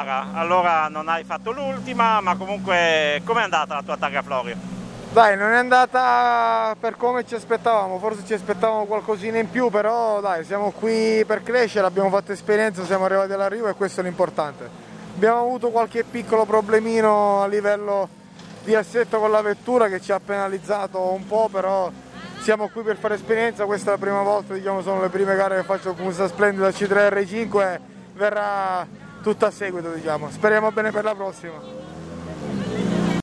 gara, allora non hai fatto l'ultima, ma comunque com'è andata la tua targa Florio? Dai, non è andata per come ci aspettavamo, forse ci aspettavamo qualcosina in più, però dai, siamo qui per crescere, abbiamo fatto esperienza, siamo arrivati all'arrivo e questo è l'importante. Abbiamo avuto qualche piccolo problemino a livello di assetto con la vettura che ci ha penalizzato un po', però siamo qui per fare esperienza, questa è la prima volta, diciamo, sono le prime gare che faccio con questa splendida C3 R5 e verrà tutto a seguito, diciamo. Speriamo bene per la prossima.